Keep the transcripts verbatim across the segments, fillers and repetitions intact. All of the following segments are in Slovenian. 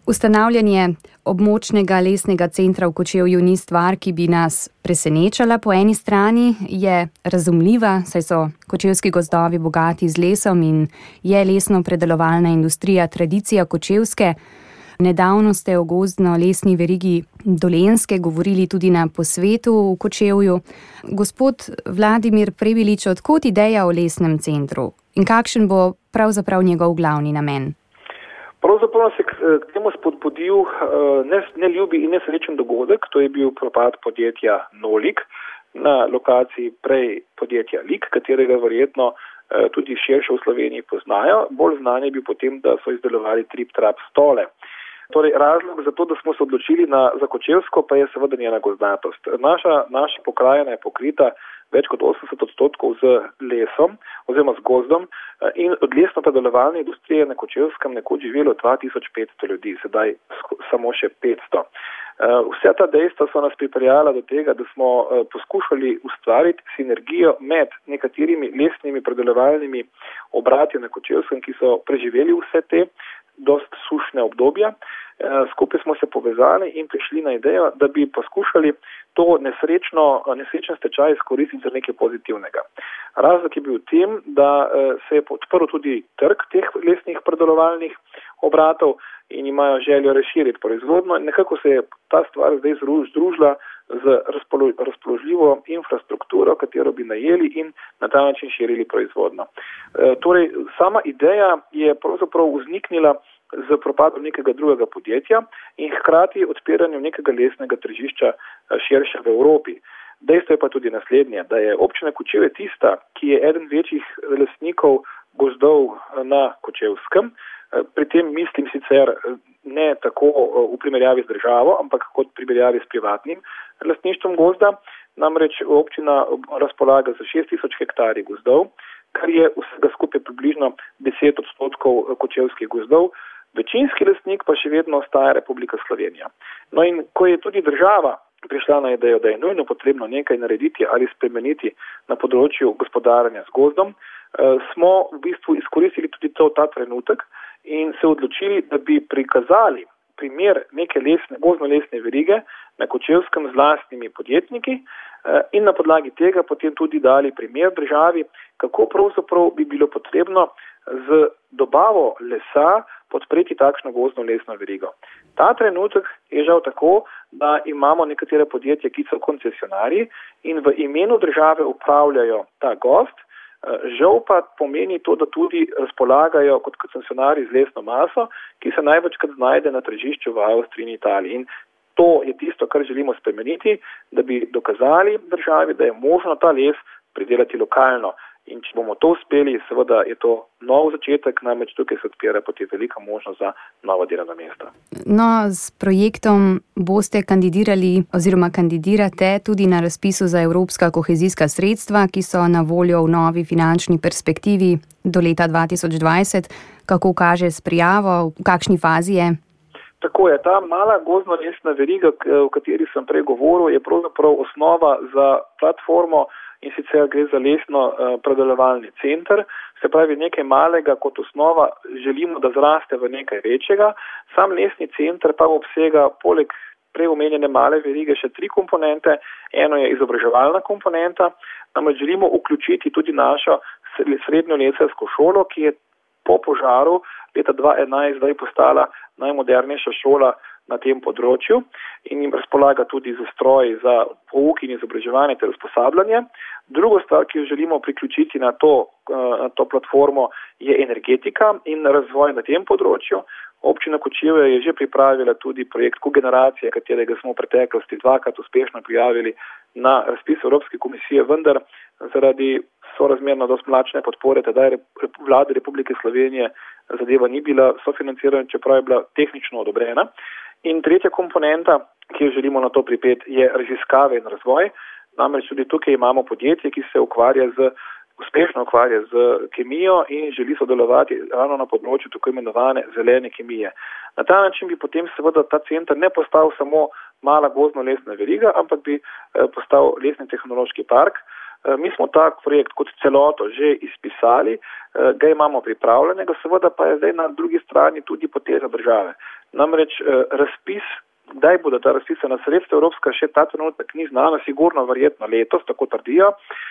Ustanavljanje območnega lesnega centra v Kočevju ni stvar, ki bi nas presenečala po eni strani, je razumljiva, saj so kočevski gozdovi bogati z lesom in je lesno-predelovalna industrija tradicija kočevske. Nedavno ste o gozdno-lesni verigi Dolenjske govorili tudi na posvetu v Kočevju. Gospod Vladimir Prebilič, od kod ideja o lesnem centru in kakšen bo pravzaprav njegov glavni namen? Pravzaprav se k temu spodbudil neljubi in nesrečen dogodek, to je bil propad podjetja Nolik na lokaciji prej podjetja Lik, katerega verjetno tudi širše v Sloveniji poznajo. Bolj znan je bil potem, da so izdelovali trip-trap stole. Torej, razlog za to, da smo se odločili na, za Kočevsko, pa je seveda njena gozdnatost. Naša, naša pokrajina je pokrita več kot osemdeset odstotkov z lesom oziroma z gozdom in od lesno-predelovalne industrije na Kočevskem nekoč živelo dva tisoč petsto ljudi, sedaj samo še petsto. Vse ta dejstva so nas pripeljala do tega, da smo poskušali ustvariti sinergijo med nekaterimi lesnimi predelovalnimi obrati na Kočevskem, ki so preživeli vse te dost sušne obdobja. Skupaj smo se povezali in prišli na idejo, da bi poskušali to nesrečno, nesrečen stečaj izkoristiti za nekaj pozitivnega. Razlog je bil v tem, da se je odprl tudi trg teh lesnih predelovalnih obratov in imajo željo razširiti proizvodno. Nekako se je ta stvar zdaj združila z razpoložljivo infrastrukturo, katero bi najeli in na ta način širili proizvodno. Torej, sama ideja je pravzaprav vzniknila z propadom nekega drugega podjetja in hkrati odpiranjem nekega lesnega tržišča širše v Evropi. Dejstvo je pa tudi naslednje, da je občina Kočevje tista, ki je eden večjih lastnikov gozdov na Kočevskem. Pri tem mislim sicer ne tako v primerjavi z državo, ampak kot v primerjavi s privatnim lastništvom gozda. Namreč občina razpolaga za šest tisoč hektarji gozdov, kar je vsega skupaj približno deset odstotkov kočevskih gozdov. Večinski lastnik pa še vedno ostaja Republika Slovenija. No in ko je tudi država prišla na idejo, da je nujno potrebno nekaj narediti ali spremeniti na področju gospodarjenja z gozdom, smo v bistvu izkoristili tudi to, ta trenutek in se odločili, da bi prikazali primer neke lesne, gozdno-lesne verige na Kočevskem z lastnimi podjetniki in na podlagi tega potem tudi dali primer državi, kako pravzaprav bi bilo potrebno z dobavo lesa podpreti takšno gozdno-lesno verigo. Ta trenutek je žal tako, da imamo nekatere podjetja, ki so koncesionarji in v imenu države upravljajo ta gozd. Žal pa pomeni to, da tudi razpolagajo kot koncesionarji z lesno maso, ki se največkrat znajde na tržišču v Avstriji in Italiji. In to je tisto, kar želimo spremeniti, da bi dokazali državi, da je možno ta les pridelati lokalno. In če bomo to uspeli, seveda je to nov začetek, namreč tukaj se odpira potem velika možnost za nova delovna mesta. No, s projektom boste kandidirali oziroma kandidirate tudi na razpisu za evropska kohezijska sredstva, ki so na voljo v novi finančni perspektivi do leta dva tisoč dvajset. Kako kaže s prijavo, v kakšni fazi je? Tako je, ta mala gozdno-lesna veriga, o kateri sem prej govoril, je pravzaprav osnova za platformo, in sicer gre za lesno predelovalni center, se pravi nekaj malega kot osnova želimo, da zraste v nekaj večjega. Sam lesni center pa obsega poleg prej omenjene male verige še tri komponente. Eno je izobraževalna komponenta, namreč želimo vključiti tudi našo srednjo lesarsko šolo, ki je po požaru leta dva tisoč enajst zdaj postala najmodernejša šola na tem področju in jim razpolaga tudi z stroji za pouk in izobraževanje ter usposabljanje. Drugo stvar, ki jo želimo priključiti na to, na to platformo, je energetika in razvoj na tem področju. Občina Kočevje je že pripravila tudi projekt kogeneracije, katerega smo v preteklosti dvakrat uspešno prijavili na razpis Evropske komisije, vendar zaradi sorazmerno dosti mlačne podpore tedaj vlade Republike Slovenije zadeva ni bila sofinancirana, čeprav je bila tehnično odobrena. In tretja komponenta, ki jo želimo na to pripeti, je raziskave in razvoj. Namreč tudi tukaj imamo podjetje, ki se ukvarja z, uspešno ukvarja z kemijo in želi sodelovati ravno na področju tako imenovane zelene kemije. Na ta način bi potem seveda ta center ne postal samo mala gozdno-lesna veriga, ampak bi postal lesni tehnološki park, Mi smo tak projekt kot celoto že izpisali, ga imamo pripravljenega, seveda pa je zdaj na drugi strani tudi poteza države. Namreč razpis, kdaj bodo ta razpisana sredstva evropska, še ta trenutek ni znana, sigurno verjetno letos, tako trdijo,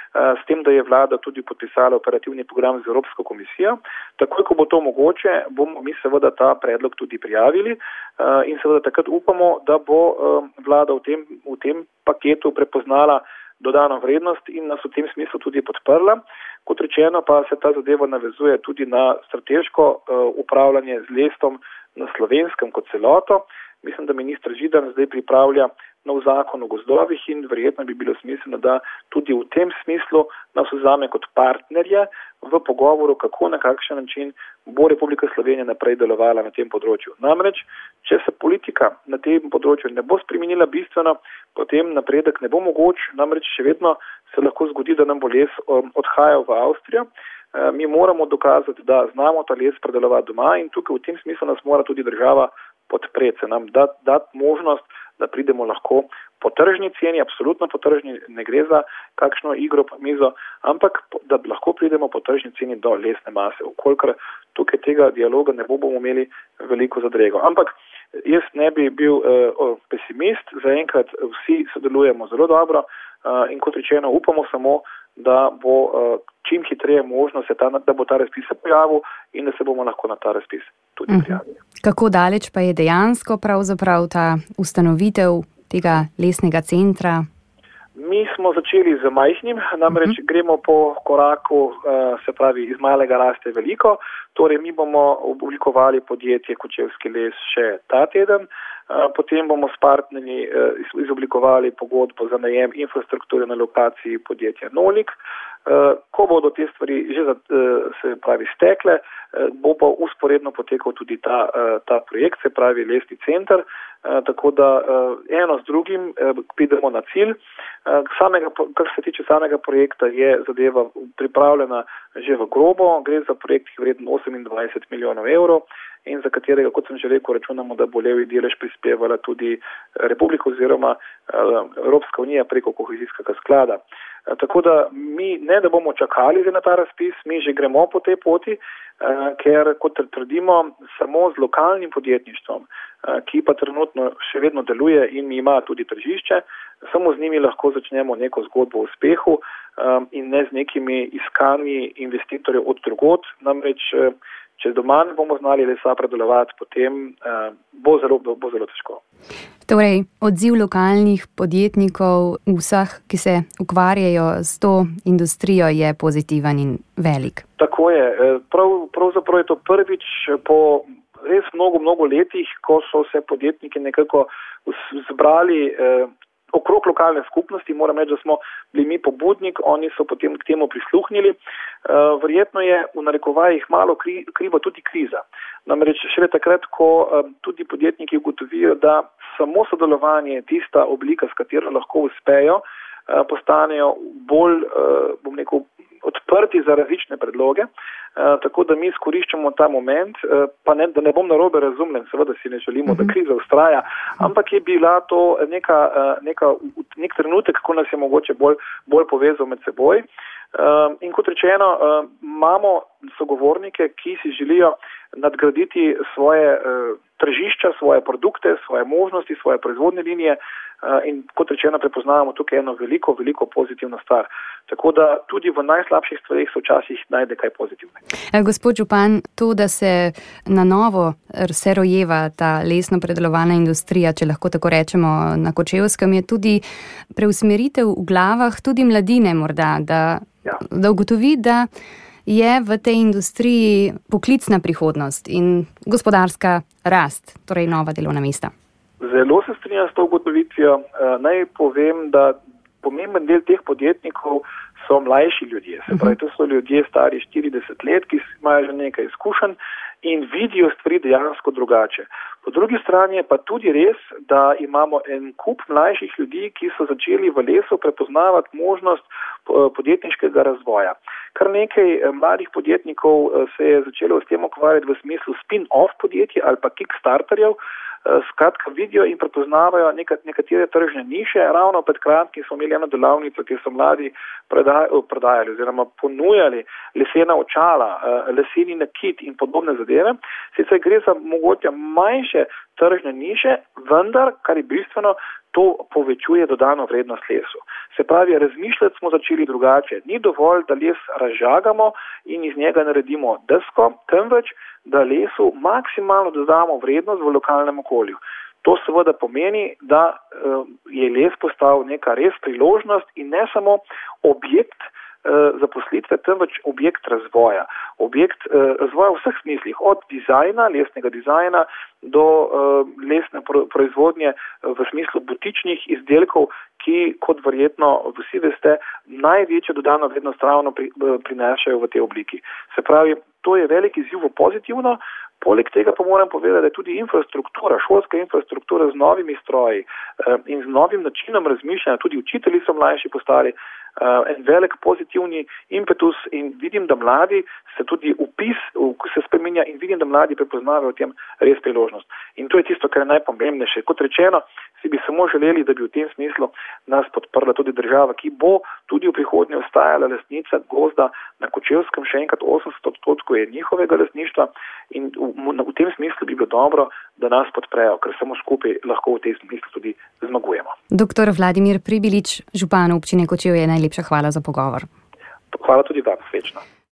s tem, da je vlada tudi podpisala operativni program z Evropsko komisijo. Takoj, ko bo to mogoče, bomo mi seveda ta predlog tudi prijavili in seveda takrat upamo, da bo vlada v tem, v tem paketu prepoznala dodano vrednost in nas v tem smislu tudi podprla. Kot rečeno pa se ta zadeva navezuje tudi na strateško upravljanje z lesom na Slovenskem kot celoto. Mislim, da minister Židan zdaj pripravlja nov zakon o gozdovih in verjetno bi bilo smiselno, da tudi v tem smislu nas vzame kot partnerje v pogovoru, kako na kakšen način bo Republika Slovenija naprej delovala na tem področju. Namreč, če se politika na tem področju ne bo spremenila bistveno, potem napredek ne bo mogoč, namreč še vedno se lahko zgodi, da nam bo les odhajal v Avstrijo. Mi moramo dokazati, da znamo ta les predelovati doma in tukaj v tem smislu nas mora tudi država podpreti, se nam dati dat možnost, da pridemo lahko po tržni ceni, absolutno po tržni, ne gre za kakšno igro po mizo, ampak da lahko pridemo po tržni ceni do lesne mase. Vkolikor tukaj tega dialoga ne bomo imeli veliko zadrego. Ampak jaz ne bi bil uh, pesimist, zaenkrat vsi sodelujemo zelo dobro uh, in kot rečeno upamo samo, da bo uh, čim hitreje možno, se ta, da bo ta razpis se pojavil in da se bomo lahko na ta razpis tudi prijavili. Kako daleč pa je dejansko pravzaprav ta ustanovitev tega lesnega centra? Mi smo začeli z majhnim, namreč uh-huh. gremo po koraku, se pravi, iz malega raste veliko, torej mi bomo oblikovali podjetje Kočevski les še ta teden, potem bomo s partnerji izoblikovali pogodbo za najem infrastrukture na lokaciji podjetja Nolik. Ko bodo te stvari že se pravi stekle, bo pa usporedno potekal tudi ta, ta projekt, se pravi lesni center, tako da eno z drugim pridemo na cilj. Samega, kar se tiče samega projekta, je zadeva pripravljena že v grobo, gre za projekt, ki je vreden osemindvajset milijonov evrov in za katerega, kot sem že rekel, računamo, da bo levi delež prispevala tudi Republika oziroma Evropska unija preko kohezijskega sklada. Tako da mi ne da bomo čakali na ta razpis, mi že gremo po tej poti, ker kot trdimo, samo z lokalnim podjetništvom, ki pa trenutno še vedno deluje in ima tudi tržišče, samo z njimi lahko začnemo neko zgodbo o uspehu in ne z nekimi iskanji investitorjev od drugod, namreč če doma ne bomo znali lesa predelovati, potem bo zelo, bo zelo težko. Torej, odziv lokalnih podjetnikov, vseh, ki se ukvarjajo s to industrijo, je pozitiven in velik. Tako je. Prav, pravzaprav je to prvič po res mnogo, mnogo letih, ko so se podjetniki nekako zbrali eh, okrog lokalne skupnosti. Moram reči, da smo bili mi pobudnik, oni so potem k temu prisluhnili. Uh, verjetno je v narekovajih malo kri, kriva tudi kriza. Namreč šele takrat, ko uh, tudi podjetniki ugotovijo, da samo sodelovanje je tista oblika, s katero lahko uspejo, uh, postanejo bolj, uh, bom rekel, odprti za različne predloge, uh, tako da mi izkoriščamo ta moment, uh, pa ne, da ne bom narobe razumljen, seveda si ne želimo, uh-huh. da kriza ustraja, ampak je bila to neka, uh, neka, nek trenutek, ko nas je mogoče bolj, bolj povezal med seboj. Uh, in kot rečeno, uh, imamo sogovornike, ki si želijo nadgraditi svoje uh, tržišča, svoje produkte, svoje možnosti, svoje proizvodne linije uh, in kot rečeno prepoznavamo tukaj eno veliko, veliko pozitivno stvar. Tako da tudi v najslabših stvarih se včasih najde kaj pozitivnega. Gospod župan, to, da se na novo se rojeva ta lesno-predelovalna industrija, če lahko tako rečemo, na Kočevskem, je tudi preusmeritev v glavah tudi mladine morda, da, ja. da ugotovi, da je v tej industriji poklicna prihodnost in gospodarska rast, torej nova delovna mesta. Zelo se strinjam s to ugotovitvijo. Naj povem, da pomemben del teh podjetnikov so mlajši ljudje. Se pravi, to so ljudje stari štirideset let, ki imajo že nekaj izkušenj in vidijo stvari dejansko drugače. Po drugi strani je pa tudi res, da imamo en kup mlajših ljudi, ki so začeli v lesu prepoznavati možnost podjetniškega razvoja. Kar nekaj mladih podjetnikov se je začelo s tem ukvarjati v smislu spin-off podjetij ali pa kickstarterjev, skratka vidijo in prepoznavajo nekatere tržne niše. Ravno pred kratkim smo imeli eno delavnico, kjer so mladi prodajali oziroma ponujali lesena očala, leseni nakit in podobne zadeve. Sicer gre za mogoče manjše tržne niše, vendar, kar je bistveno, to povečuje dodano vrednost lesu. Se pravi, razmišljati smo začeli drugače. Ni dovolj, da les razžagamo in iz njega naredimo desko, temveč, da lesu maksimalno dodamo vrednost v lokalnem okolju. To seveda pomeni, da je les postal neka res priložnost in ne samo objekt zaposlitve, temveč objekt razvoja. Objekt razvoja v vseh smislih, od dizajna, lesnega dizajna, do lesne proizvodnje v smislu butičnih izdelkov, ki, kot verjetno vsi veste, največjo dodano vrednost ravno prinašajo v tej obliki. Se pravi, to je velik izziv v pozitivno. Poleg tega pa moram povedati, da je tudi infrastruktura, šolska infrastruktura z novimi stroji in z novim načinom razmišljanja, tudi učitelji so mlajši postali, en velik pozitivni impetus in vidim, da mladi se tudi upis se spreminja in vidim, da mladi prepoznavajo v tem res priložnost. In to je tisto, kar je najpomembnejše. Kot rečeno, si bi samo želeli, da bi v tem smislu nas podprla tudi država, ki bo tudi v prihodnje ostajala lastnica gozda na Kočevskem, še enkrat osemdeset odstotkov je njihovega lastništva in v, v tem smislu bi bilo dobro, da nas podprejo, ker samo skupaj lahko v tem smislu tudi zmagujemo. Doktor Vladimir Pribilič, župan občine Kočevje, najlepša hvala za pogovor. Hvala tudi vam, srečno.